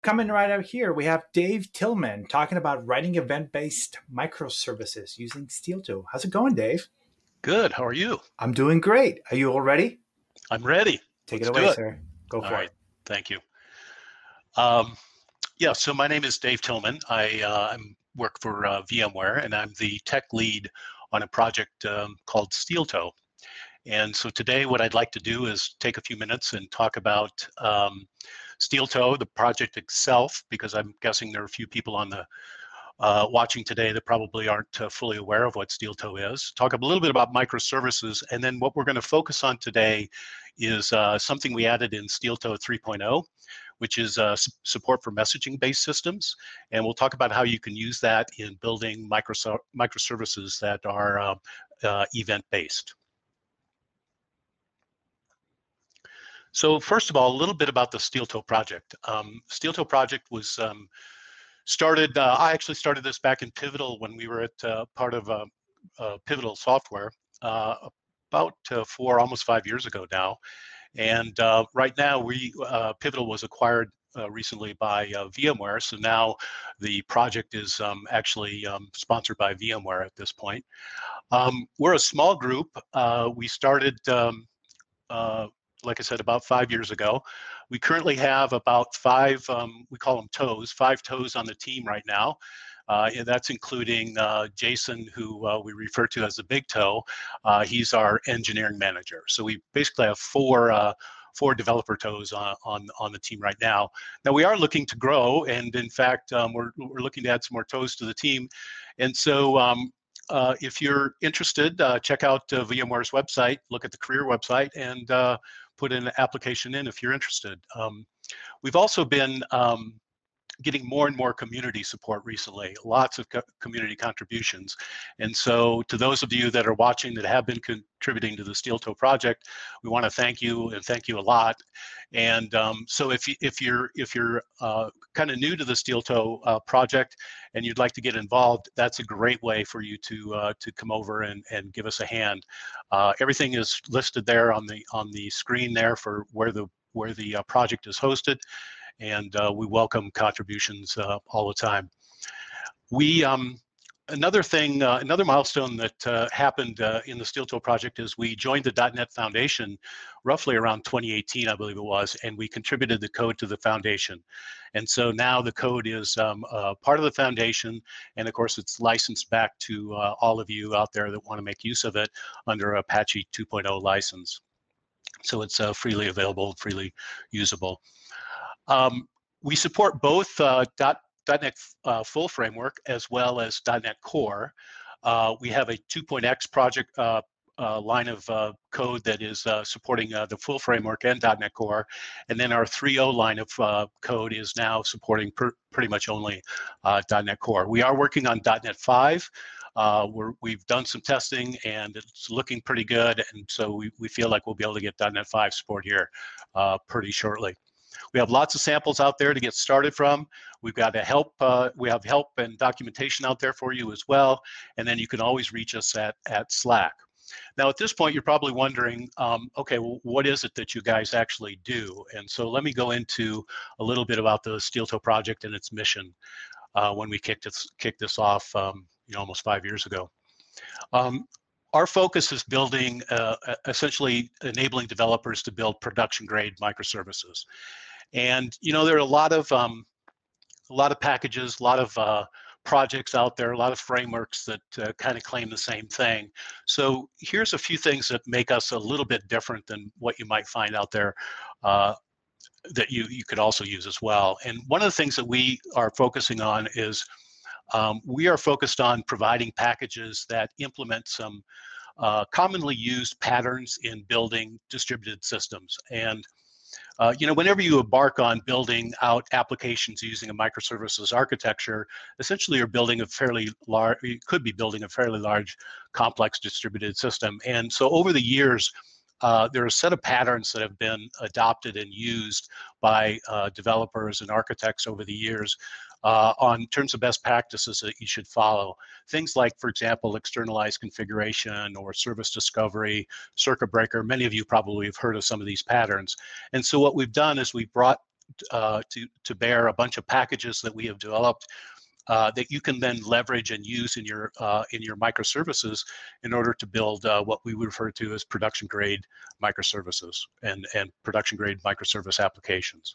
Coming right out here, we have Dave Tillman talking about writing event-based microservices using SteelToe. How's it going, Dave? Good. How are you? I'm doing great. Are you all ready? I'm ready. Take it Let's do away, it. sir. Go All for right. it. Thank you. Um, yeah, so my name is Dave Tillman. I work for VMware, and I'm the tech lead on a project called SteelToe. And so today, what I'd like to do is take a few minutes and talk about SteelToe, the project itself, because I'm guessing there are a few people on the watching today that probably aren't fully aware of what SteelToe is. Talk a little bit about microservices, and then what we're going to focus on today is something we added in SteelToe 3.0, which is support for messaging-based systems. And we'll talk about how you can use that in building microservices that are event-based. So first of all, a little bit about the SteelToe project. SteelToe project was started, I actually started this back in Pivotal when we were at part of Pivotal Software about almost 5 years ago now. And right now, Pivotal was acquired recently by VMware, so now the project is actually sponsored by VMware at this point. We're a small group. We started like I said, about 5 years ago. We currently have about five, we call them toes, five toes on the team right now. And that's including Jason, who we refer to as the big toe. He's our engineering manager. So we basically have four developer toes on the team right now. Now we are looking to grow, and in fact, we're looking to add some more toes to the team. And so if you're interested, check out VMware's website, look at the career website, and put an application in if you're interested. We've also been getting more and more community support recently, lots of community contributions. And so to those of you that are watching that have been contributing to the SteelToe project, we want to thank you and thank you a lot. And so if you're kind of new to the SteelToe project and you'd like to get involved, that's a great way for you to come over and give us a hand. Everything is listed there on the screen there for where the project is hosted, and we welcome contributions all the time. Another milestone that happened in the SteelToe project is we joined the .NET Foundation roughly around 2018, I believe it was, and we contributed the code to the foundation. And so now the code is part of the foundation, and of course it's licensed back to all of you out there that want to make use of it under Apache 2.0 license. So it's freely available, freely usable. We support both .NET Full Framework as well as .NET Core. We have a 2.x project line of code that is supporting the full framework and .NET Core, and then our 3.0 line of code is now supporting pretty much only .NET Core. We are working on .NET 5. We've done some testing and it's looking pretty good, and so we feel like we'll be able to get .NET 5 support here pretty shortly. We have lots of samples out there to get started from. We've got we have help and documentation out there for you as well, and then you can always reach us at Slack. Now, at this point, you're probably wondering, okay, well, what is it that you guys actually do? And so let me go into a little bit about the SteelToe project and its mission when we kicked this off almost 5 years ago. Our focus is building, essentially enabling developers to build production-grade microservices. And there are a lot of packages, a lot of projects out there, a lot of frameworks that kind of claim the same thing. So here's a few things that make us a little bit different than what you might find out there that you could also use as well. And one of the things that we are focusing on is we are focused on providing packages that implement some commonly used patterns in building distributed systems. And whenever you embark on building out applications using a microservices architecture, essentially you're building you could be building a fairly large, complex distributed system. And so over the years, there are a set of patterns that have been adopted and used by developers and architects over the years on terms of best practices that you should follow. Things like, for example, externalized configuration or service discovery, circuit breaker. Many of you probably have heard of some of these patterns. And so what we've done is we've brought to bear a bunch of packages that we have developed that you can then leverage and use in your microservices in order to build what we would refer to as production grade microservices and production grade microservice applications.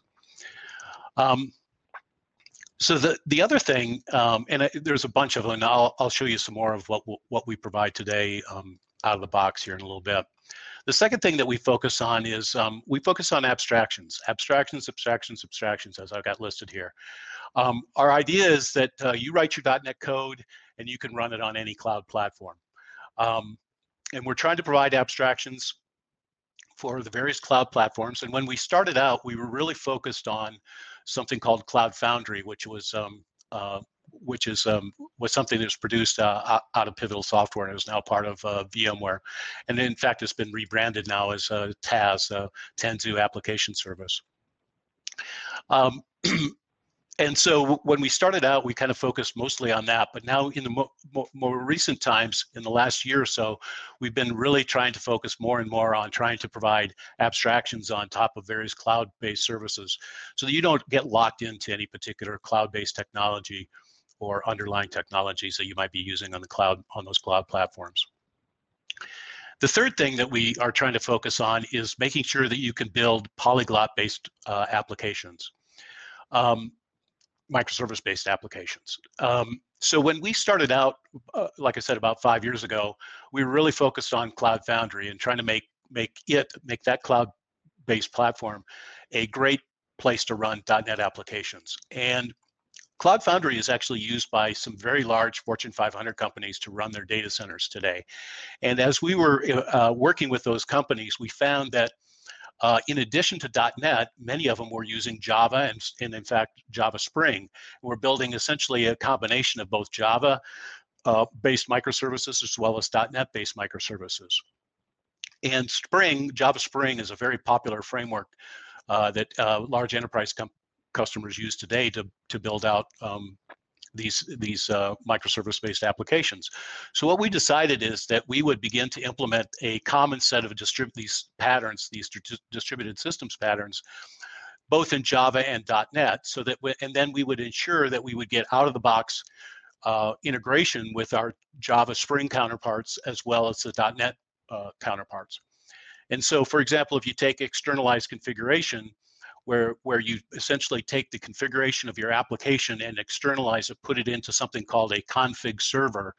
So the other thing, there's a bunch of them, and I'll show you some more of what we provide today out of the box here in a little bit. The second thing that we focus on is we focus on abstractions, as I've got listed here. Our idea is that you write your .NET code and you can run it on any cloud platform. And we're trying to provide abstractions for the various cloud platforms. And when we started out, we were really focused on something called Cloud Foundry, which was something that was produced out of Pivotal Software and is now part of VMware. And in fact, it's been rebranded now as TAS, Tanzu Application Service. And so when we started out, we kind of focused mostly on that. But now in the more recent times, in the last year or so, we've been really trying to focus more and more on trying to provide abstractions on top of various cloud-based services so that you don't get locked into any particular cloud-based technology or underlying technologies that you might be using on the cloud, on those cloud platforms. The third thing that we are trying to focus on is making sure that you can build polyglot-based applications. Microservice-based applications. So when we started out, like I said, about 5 years ago, we were really focused on Cloud Foundry and trying to make that cloud-based platform a great place to run .NET applications. And Cloud Foundry is actually used by some very large Fortune 500 companies to run their data centers today. And as we were working with those companies, we found that in addition to .NET, many of them were using Java and in fact, Java Spring. We're building essentially a combination of both Java-based microservices as well as .NET-based microservices. And Java Spring is a very popular framework that large enterprise customers use today to build out these microservice-based applications. So what we decided is that we would begin to implement a common set of these patterns, these distributed systems patterns, both in Java and .NET, so that and then we would ensure that we would get out of the box integration with our Java Spring counterparts as well as the .NET counterparts. And so, for example, if you take externalized configuration, where you essentially take the configuration of your application and externalize it, put it into something called a config server.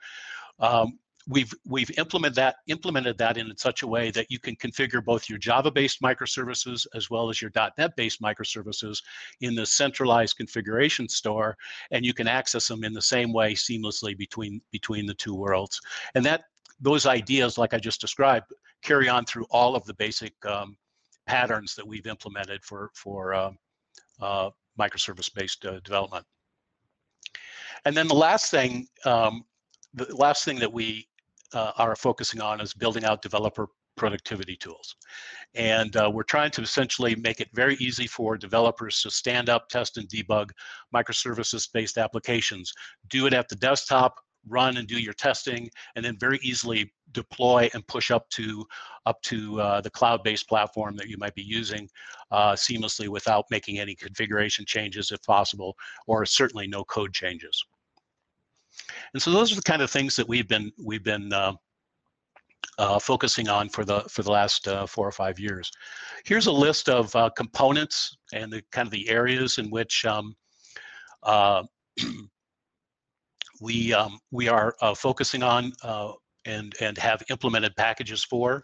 We've implemented that in such a way that you can configure both your Java-based microservices as well as your .NET-based microservices in the centralized configuration store, and you can access them in the same way seamlessly between the two worlds. And those ideas, like I just described, carry on through all of the basic patterns that we've implemented for microservice-based development. And then the last thing that we are focusing on is building out developer productivity tools. And we're trying to essentially make it very easy for developers to stand up, test, and debug microservices-based applications. Do it at the desktop, run and do your testing, and then very easily deploy and push up to the cloud-based platform that you might be using seamlessly without making any configuration changes if possible, or certainly no code changes. And so those are the kind of things that we've been focusing on for the last 4 or 5 years. Here's a list of components and the kind of the areas in which we are focusing on and have implemented packages for.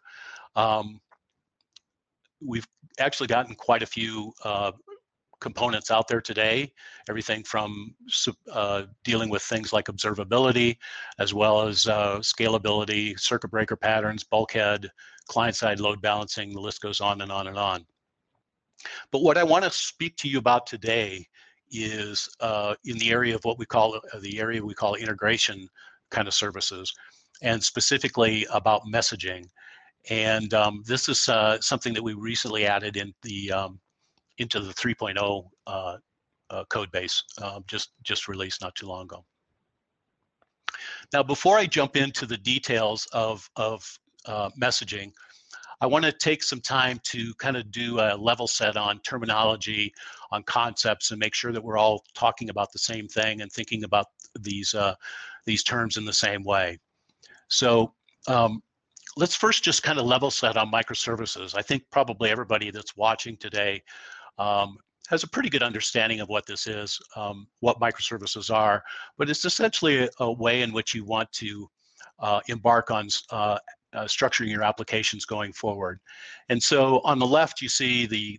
We've actually gotten quite a few components out there today, everything from dealing with things like observability, as well as scalability, circuit breaker patterns, bulkhead, client-side load balancing, the list goes on and on and on. But what I want to speak to you about today is in the area of what we call integration kind of services, and specifically about messaging. And this is something that we recently added in into the 3.0 code base, just released not too long ago. Now, before I jump into the details of messaging, I want to take some time to kind of do a level set on terminology, on concepts, and make sure that we're all talking about the same thing and thinking about these terms in the same way. So let's first just kind of level set on microservices. I think probably everybody that's watching today has a pretty good understanding of what this is, what microservices are, but it's essentially a way in which you want to embark on structuring your applications going forward. And so on the left, you see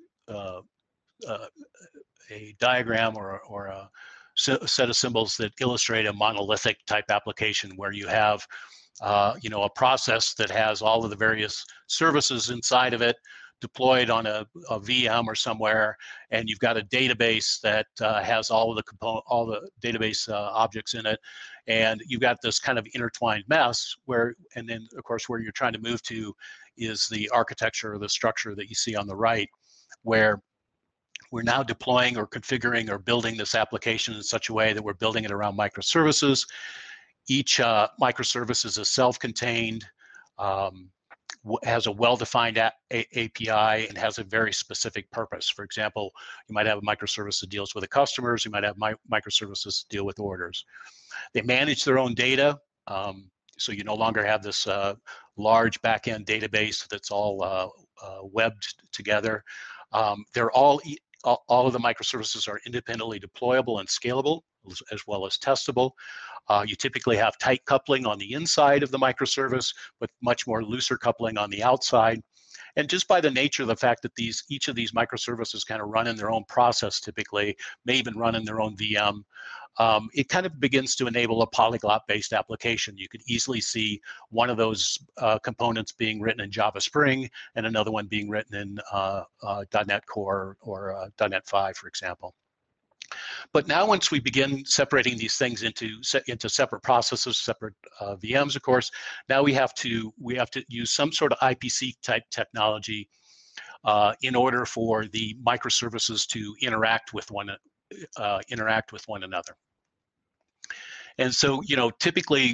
a diagram or a set of symbols that illustrate a monolithic type application where you have a process that has all of the various services inside of it deployed on a VM or somewhere, and you've got a database that has all the database objects in it, and you've got this kind of intertwined mess and then of course where you're trying to move to is the architecture or the structure that you see on the right, where we're now deploying or configuring or building this application in such a way that we're building it around microservices. Each microservice is a self-contained, has a well-defined API and has a very specific purpose. For example, you might have a microservice that deals with the customers. You might have microservices that deal with orders. They manage their own data, so you no longer have this large back-end database that's all webbed together. They're all of the microservices are independently deployable and scalable, as well as testable. You typically have tight coupling on the inside of the microservice, but much more looser coupling on the outside. And just by the nature of the fact that each of these microservices kind of run in their own process, typically, may even run in their own VM, it kind of begins to enable a polyglot-based application. You could easily see one of those components being written in Java Spring and another one being written in .NET Core or .NET 5, for example. But now once we begin separating these things into separate processes, separate VMs, of course, now we have to use some sort of IPC type technology in order for the microservices to interact with one another. And so, typically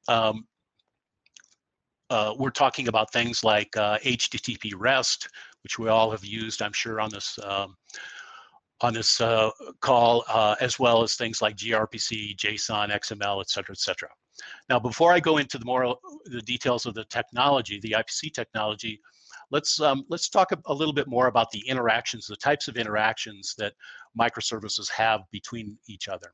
we're talking about things like HTTP REST, which we all have used, I'm sure, on this call, as well as things like gRPC, JSON, XML, et cetera, et cetera. Now, before I go into the details of the technology, the IPC technology, let's talk a little bit more about the interactions, the types of interactions that microservices have between each other.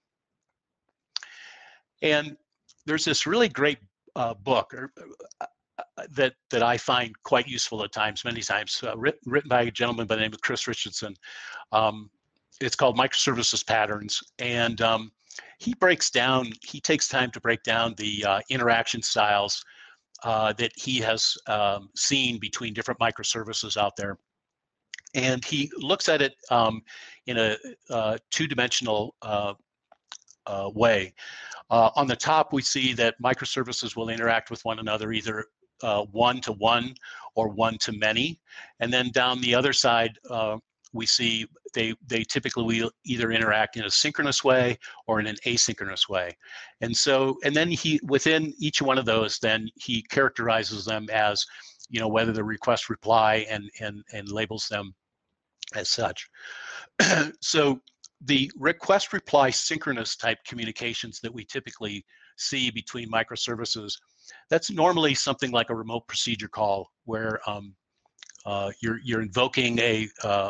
And there's this really great book that I find quite useful at times, many times, written by a gentleman by the name of Chris Richardson. It's called Microservices Patterns, and he takes time to break down the interaction styles that he has seen between different microservices out there. And he looks at it in a two-dimensional way. On the top, we see that microservices will interact with one another either one-to-one or one-to-many. And then down the other side, we see they typically will either interact in a synchronous way or in an asynchronous way. And then within each one of those, then he characterizes them as, whether the request reply and labels them as such. So the request reply synchronous type communications that we typically see between microservices, that's normally something like a remote procedure call where you're invoking a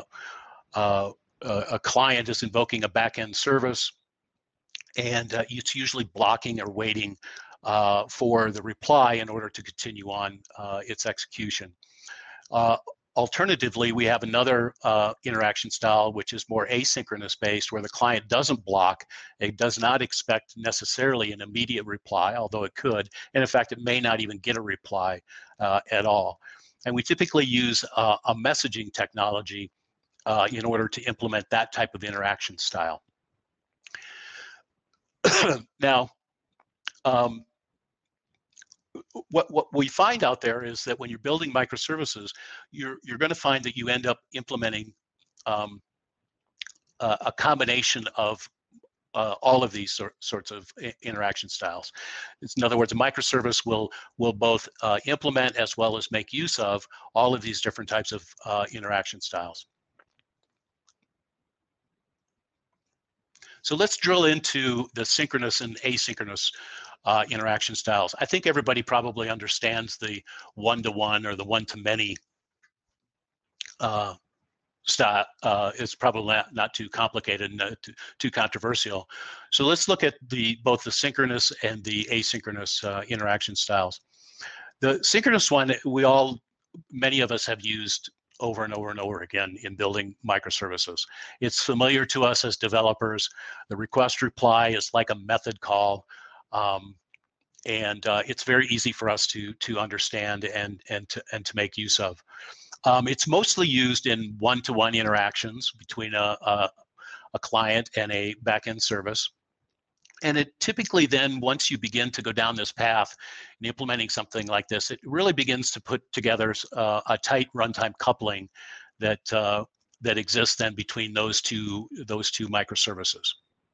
client is invoking a backend service, and it's usually blocking or waiting for the reply in order to continue on its execution. Alternatively, we have another interaction style which is more asynchronous based, where the client doesn't block. It does not expect necessarily an immediate reply, although it could. And in fact, it may not even get a reply at all. And we typically use a messaging technology in order to implement that type of interaction style. Now, what we find out there is that when you're building microservices, you're going to find that you end up implementing a combination of all of these sorts of interaction styles. In other words, a microservice will both implement as well as make use of all of these different types of interaction styles. So let's drill into the synchronous and asynchronous interaction styles. I think everybody probably understands the one-to-one or the one-to-many style. It's probably not too complicated and too controversial. So let's look at both the synchronous and the asynchronous interaction styles. The synchronous one, many of us have used over and over and over again in building microservices. It's familiar to us as developers. The request reply is like a method call, and it's very easy for us to understand and to make use of. It's mostly used in one-to-one interactions between a client and a backend service. And it typically then, once you begin to go down this path in implementing something like this, it really begins to put together a tight runtime coupling that exists then between those two microservices.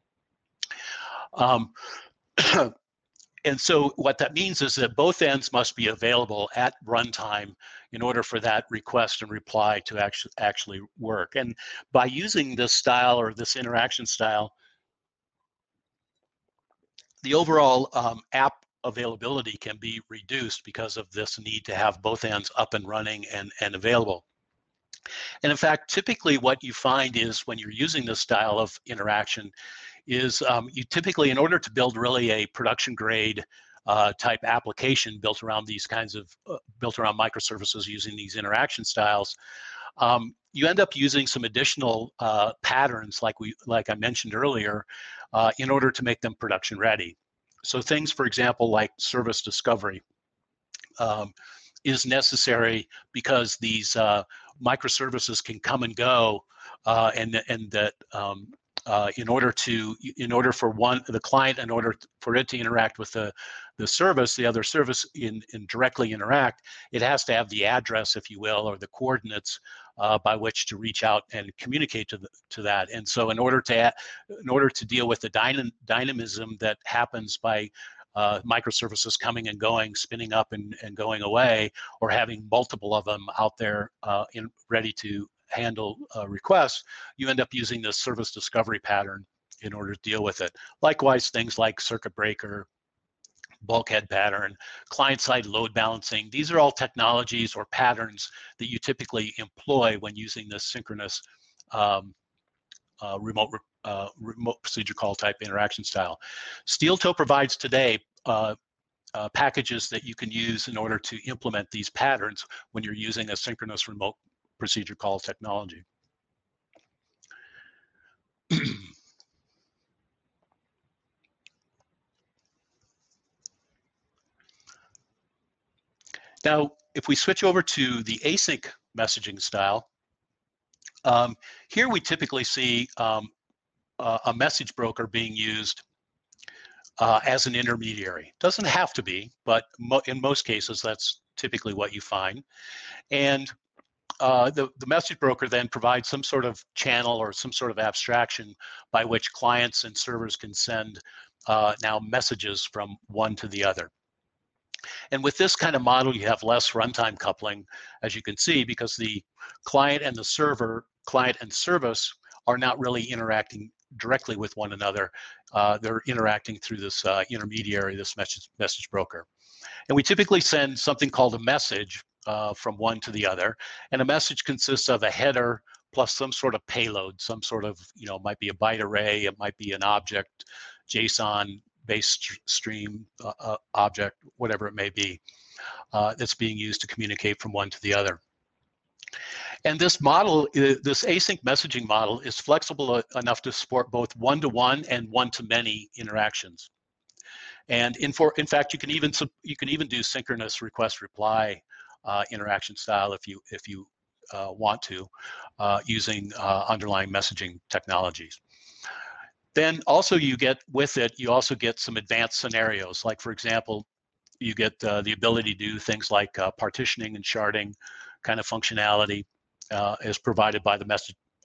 And so what that means is that both ends must be available at runtime in order for that request and reply to actually work. And by using this style or this interaction style, the overall app availability can be reduced because of this need to have both ends up and running and available. And in fact, typically what you find is when you're using this style of interaction is you typically, in order to build really a production grade type application built around these kinds of, built around microservices using these interaction styles, you end up using some additional patterns like I mentioned earlier in order to make them production ready. So things, for example, like service discovery is necessary because these microservices can come and go, and that in order for the client, in order for it to interact with the service, the other service and directly interact, it has to have the address, if you will, or the coordinates by which to reach out and communicate to that. And so in order to deal with the dynamism that happens by microservices coming and going, spinning up and going away, or having multiple of them out there ready to handle requests, you end up using this service discovery pattern in order to deal with it. Likewise, things like circuit breaker, bulkhead pattern, client-side load balancing, these are all technologies or patterns that you typically employ when using this synchronous remote procedure call type interaction style. SteelToe provides today packages that you can use in order to implement these patterns when you're using a synchronous remote procedure call technology. Now, if we switch over to the async messaging style, here we typically see a message broker being used as an intermediary. Doesn't have to be, but in most cases, that's typically what you find. And the message broker then provides some sort of channel or some sort of abstraction by which clients and servers can send now messages from one to the other. And with this kind of model, you have less runtime coupling, as you can see, because the client and the server, client and service, are not really interacting directly with one another. They're interacting through this intermediary, this message broker. And we typically send something called a message from one to the other. And a message consists of a header plus some sort of payload, some sort of, might be a byte array, it might be an object, JSON based stream object, whatever it may be, that's being used to communicate from one to the other. And this model, this async messaging model, is flexible enough to support both one-to-one and one-to-many interactions. And in fact, you can even do synchronous request reply interaction style if you want to, using underlying messaging technologies. Then also you also get some advanced scenarios. Like, for example, you get the ability to do things like partitioning and sharding kind of functionality as provided by the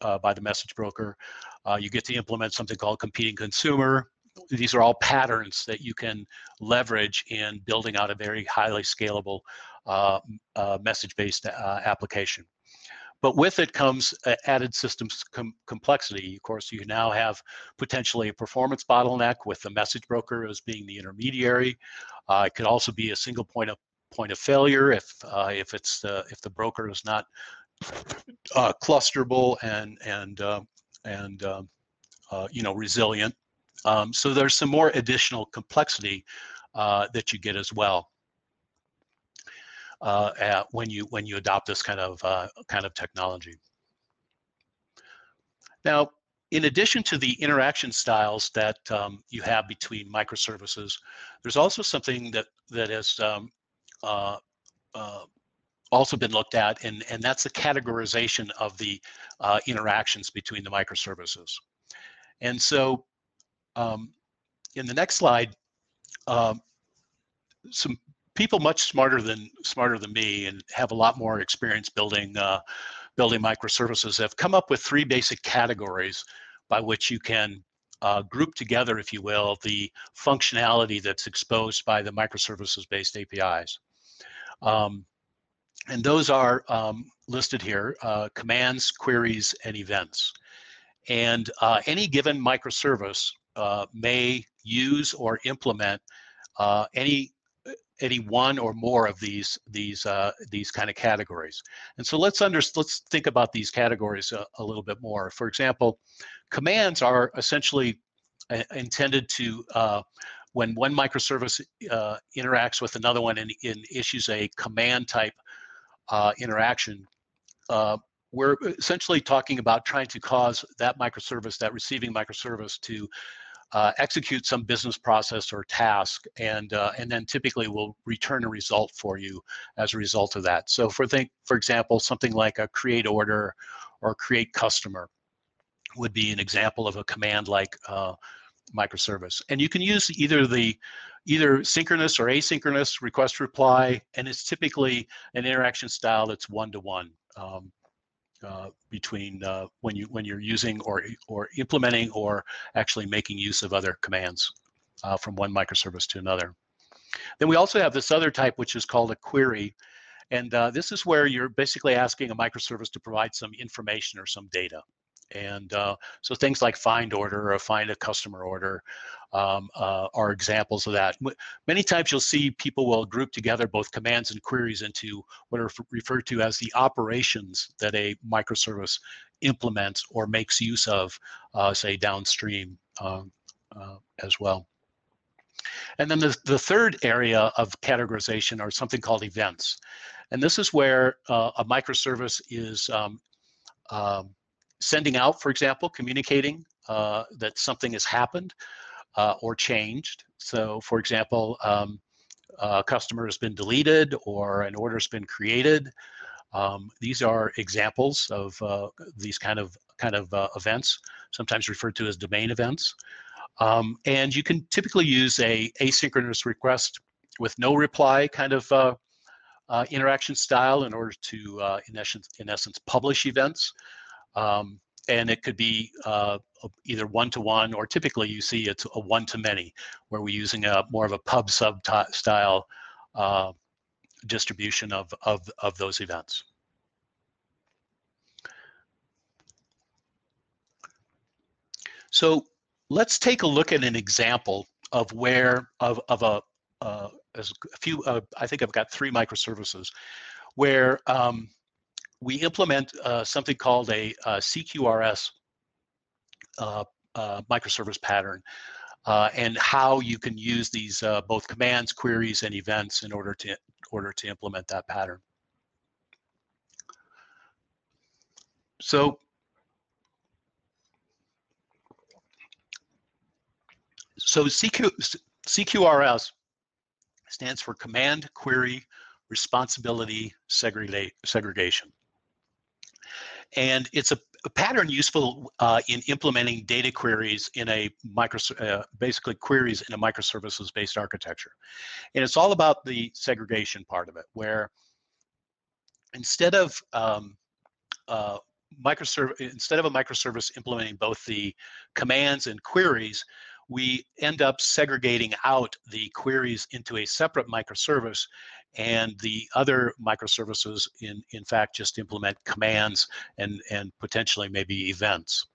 by the message broker. You get to implement something called competing consumer. These are all patterns that you can leverage in building out a very highly scalable message-based application. But with it comes added systems complexity. Of course, you now have potentially a performance bottleneck with the message broker as being the intermediary. It could also be a single point of failure if the broker is not clusterable and resilient. So there's some more additional complexity that you get as well when you adopt this kind of technology. Now, in addition to the interaction styles that you have between microservices, there's also something that has also been looked at, and that's the categorization of the interactions between the microservices. And so in the next slide, some people much smarter than me and have a lot more experience building microservices have come up with 3 basic categories by which you can group together, if you will, the functionality that's exposed by the microservices-based APIs. And those are listed here: commands, queries, and events. And any given microservice may use or implement any one or more of these kind of categories. And so let's think about these categories a little bit more. For example, commands are essentially intended to when one microservice interacts with another one and issues a command type interaction, we're essentially talking about trying to cause that microservice, that receiving microservice, to execute some business process or task, and then typically will return a result for you as a result of that. So for example, something like a create order or create customer would be an example of a command like microservice. And you can use either synchronous or asynchronous request reply, and it's typically an interaction style that's one-to-one. Between when you're using or implementing or actually making use of other commands from one microservice to another. Then we also have this other type, which is called a query, and this is where you're basically asking a microservice to provide some information or some data. And so things like find order or find a customer order are examples of that. Many times you'll see people will group together both commands and queries into what are referred to as the operations that a microservice implements or makes use of, say, downstream as well. And then the third area of categorization are something called events. And this is where a microservice is sending out, for example, communicating that something has happened or changed. So, for example, a customer has been deleted or an order has been created. These are examples of these kind of events, sometimes referred to as domain events. And you can typically use a asynchronous request with no reply kind of interaction style in order to, in essence, publish events. And it could be either one-to-one, or typically you see it's a one-to-many, where we're using more of a pub sub style distribution of those events. So let's take a look at an example of where as a few. I think I've got 3 microservices where we implement something called a CQRS microservice pattern, and how you can use these both commands, queries, and events in order to implement that pattern. So CQRS stands for Command, Query, Responsibility, Segregation. And it's a pattern useful in implementing data queries in a basically queries in a microservices-based architecture. And it's all about the segregation part of it, where instead of instead of a microservice implementing both the commands and queries, we end up segregating out the queries into a separate microservice, and the other microservices in fact just implement commands and potentially maybe events.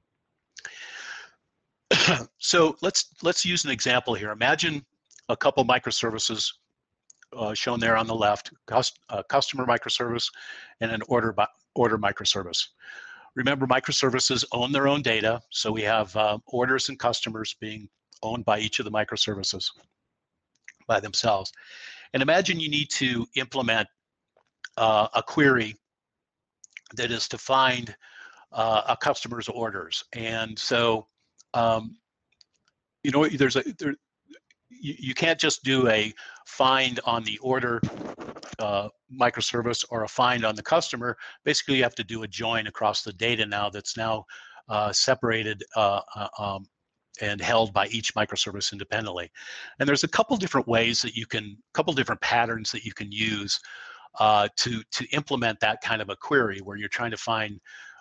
So let's use an example here. Imagine a couple microservices shown there on the left, customer microservice and an order microservice. Remember, microservices own their own data, so we have orders and customers being owned by each of the microservices by themselves. And imagine you need to implement a query that is to find a customer's orders. And so, you know, you can't just do a find on the order microservice or a find on the customer. Basically, you have to do a join across the data now that's now separated and held by each microservice independently. And there's a couple different ways that you can, couple different patterns that you can use to implement that kind of a query where you're trying to find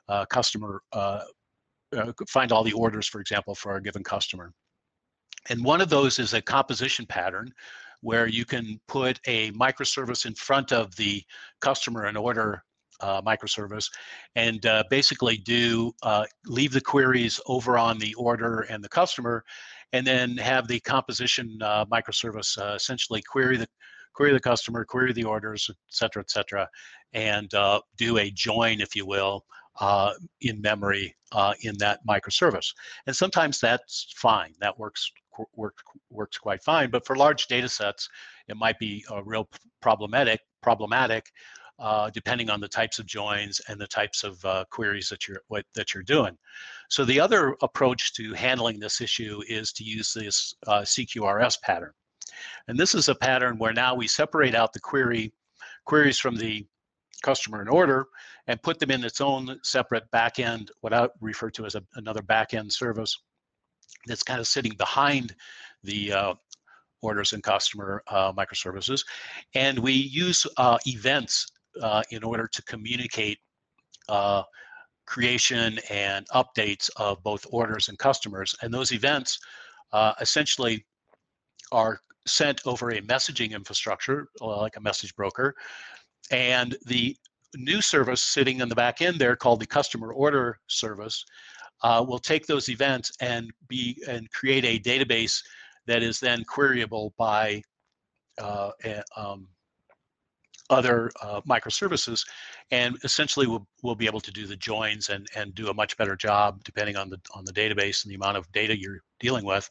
find all the orders, for example, for a given customer. And one of those is a composition pattern where you can put a microservice in front of the customer and order microservice and basically leave the queries over on the order and the customer, and then have the composition microservice essentially query the customer, query the orders, et cetera, and do a join, if you will, in memory in that microservice. And sometimes that's fine. That works quite fine. But for large data sets, it might be real problematic depending on the types of joins and the types of queries that you're doing. So the other approach to handling this issue is to use this CQRS pattern. And this is a pattern where now we separate out the queries from the customer and order and put them in its own separate backend, what I refer to as another backend service that's kind of sitting behind the orders and customer microservices. And we use events in order to communicate creation and updates of both orders and customers. And those events essentially are sent over a messaging infrastructure, like a message broker. And the new service sitting in the back end there, called the customer order service, will take those events and create a database that is then queryable by other microservices, and essentially we'll be able to do the joins and do a much better job depending on the database and the amount of data you're dealing with,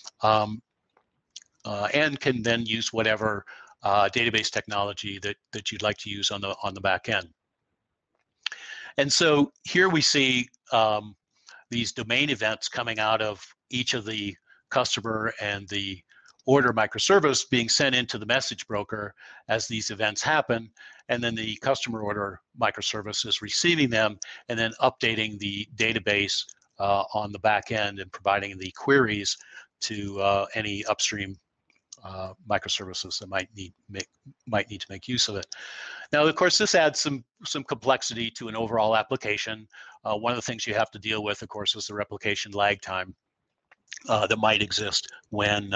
and can then use whatever database technology that you'd like to use on the back end. And so here we see these domain events coming out of each of the customer and the order microservice being sent into the message broker as these events happen, and then the customer order microservice is receiving them and then updating the database on the back end and providing the queries to any upstream microservices that might need to make use of it. Now, of course, this adds some complexity to an overall application. One of the things you have to deal with, of course, is the replication lag time that might exist when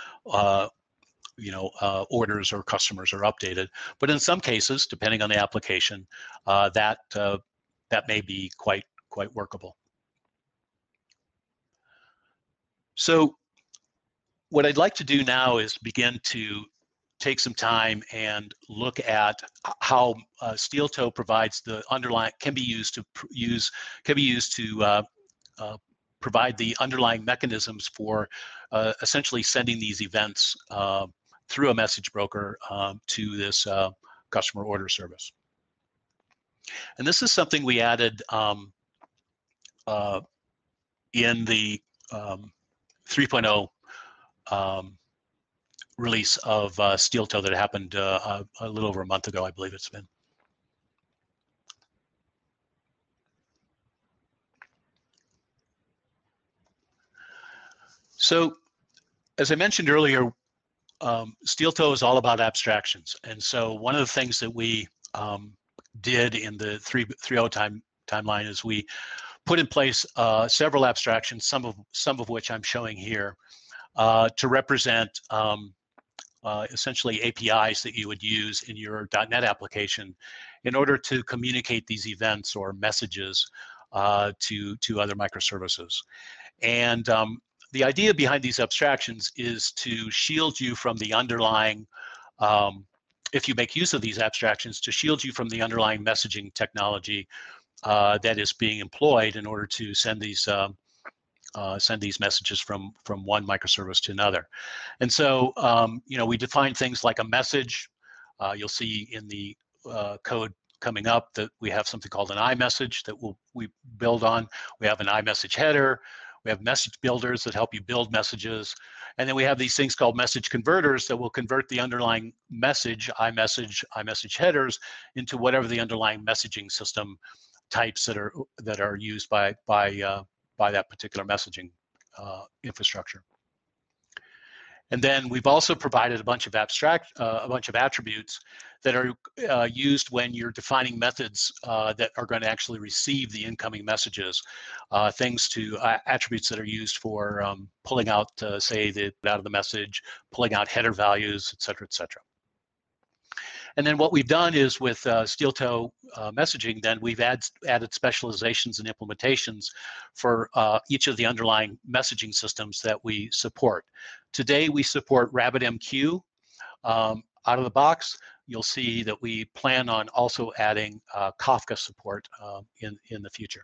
orders or customers are updated. But in some cases, depending on the application, that may be quite workable. So what I'd like to do now is begin to take some time and look at how SteelToe provides the underlying, can be used to provide the underlying mechanisms for essentially sending these events through a message broker to this customer order service. And this is something we added in the 3.0 release of SteelToe that happened a little over a month ago, I believe it's been. So, as I mentioned earlier, SteelToe is all about abstractions. And so one of the things that we did in the 3.0 timeline is we put in place several abstractions, some of which I'm showing here, to represent essentially APIs that you would use in your .NET application in order to communicate these events or messages to other microservices. And the idea behind these abstractions is to shield you from the underlying, if you make use of these abstractions, to shield you from the underlying messaging technology that is being employed in order to send these messages from one microservice to another. And so, we define things like a message. You'll see in the code coming up that we have something called an iMessage that we build on. We have an iMessage header. We have message builders that help you build messages. And then we have these things called message converters that will convert the underlying message, iMessage headers, into whatever the underlying messaging system types that are used by that particular messaging infrastructure. And then we've also provided a bunch of attributes that are used when you're defining methods that are going to actually receive the incoming messages. Attributes that are used for pulling out, say, out of the message, pulling out header values, et cetera, et cetera. And then what we've done is with SteelToe messaging, then we've added specializations and implementations for each of the underlying messaging systems that we support. Today, we support RabbitMQ. Out of the box, you'll see that we plan on also adding Kafka support in the future.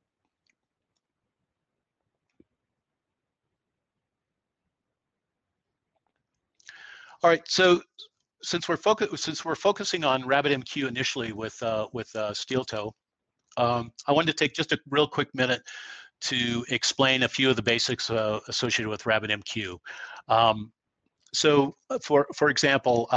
All right, so since we're focusing on RabbitMQ initially with SteelToe, I wanted to take just a real quick minute to explain a few of the basics associated with RabbitMQ. So, for example,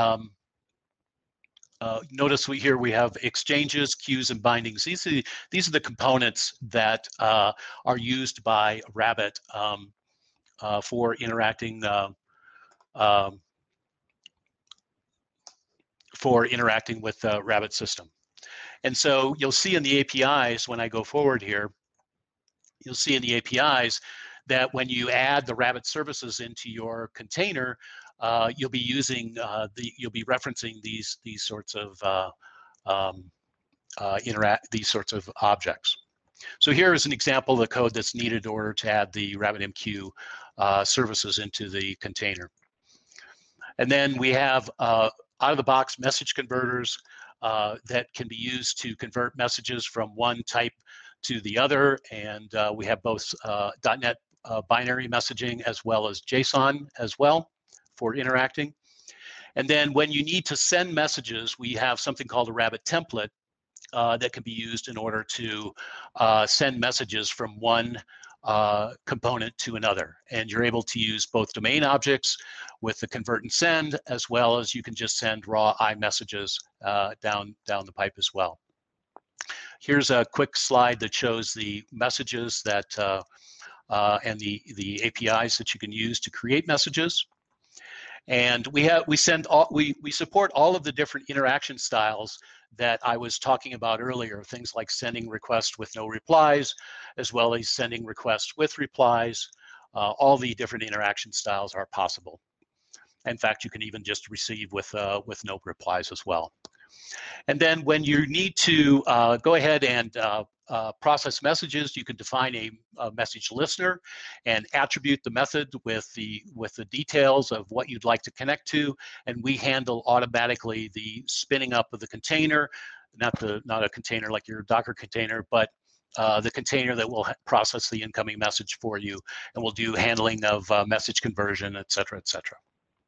notice we have exchanges, queues, and bindings. These are the components that are used by Rabbit for interacting with the Rabbit system. And so you'll see in the APIs, when I go forward here, you'll see in the APIs that when you add the Rabbit services into your container, you'll be using you'll be referencing these sorts of objects. So here is an example of the code that's needed in order to add the RabbitMQ services into the container. And then we have out-of-the-box message converters that can be used to convert messages from one type to the other. And we have both .NET binary messaging as well as JSON as well for interacting. And then when you need to send messages, we have something called a Rabbit template that can be used in order to send messages from one component to another. And you're able to use both domain objects with the convert and send, as well as you can just send raw iMessages down the pipe as well. Here's a quick slide that shows the messages that and the APIs that you can use to create messages. And we support all of the different interaction styles that I was talking about earlier, things like sending requests with no replies, as well as sending requests with replies. All the different interaction styles are possible. In fact, you can even just receive with no replies as well. And then when you need to go ahead and process messages, you can define a message listener and attribute the method with the details of what you'd like to connect to, and we handle automatically the spinning up of the container, not a container like your Docker container, but the container that will process the incoming message for you, and will do handling of message conversion, et cetera, et cetera.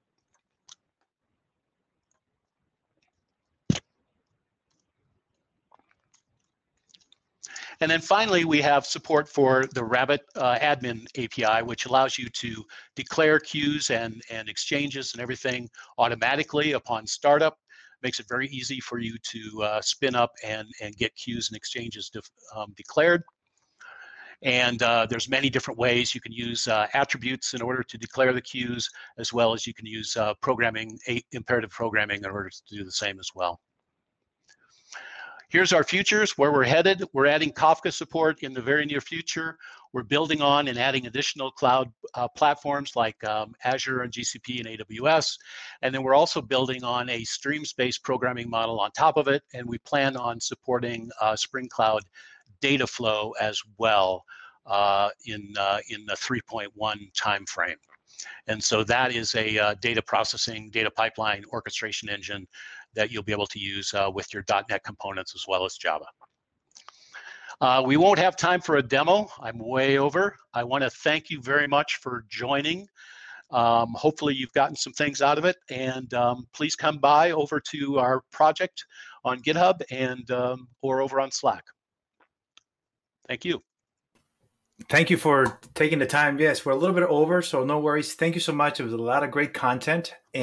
And then finally, we have support for the Rabbit admin API, which allows you to declare queues and exchanges and everything automatically upon startup. Makes it very easy for you to spin up and get queues and exchanges declared. And there's many different ways you can use attributes in order to declare the queues, as well as you can use imperative programming in order to do the same as well. Here's our futures, where we're headed. We're adding Kafka support in the very near future. We're building on and adding additional cloud platforms like Azure and GCP and AWS. And then we're also building on a streams-based programming model on top of it. And we plan on supporting Spring Cloud data flow as well in the 3.1 timeframe. And so that is a data processing, data pipeline orchestration engine that you'll be able to use with your .NET components as well as Java. We won't have time for a demo. I'm way over. I want to thank you very much for joining. Hopefully you've gotten some things out of it, and please come by over to our project on GitHub and or over on Slack. Thank you. Thank you for taking the time. Yes, we're a little bit over, so no worries. Thank you so much. It was a lot of great content.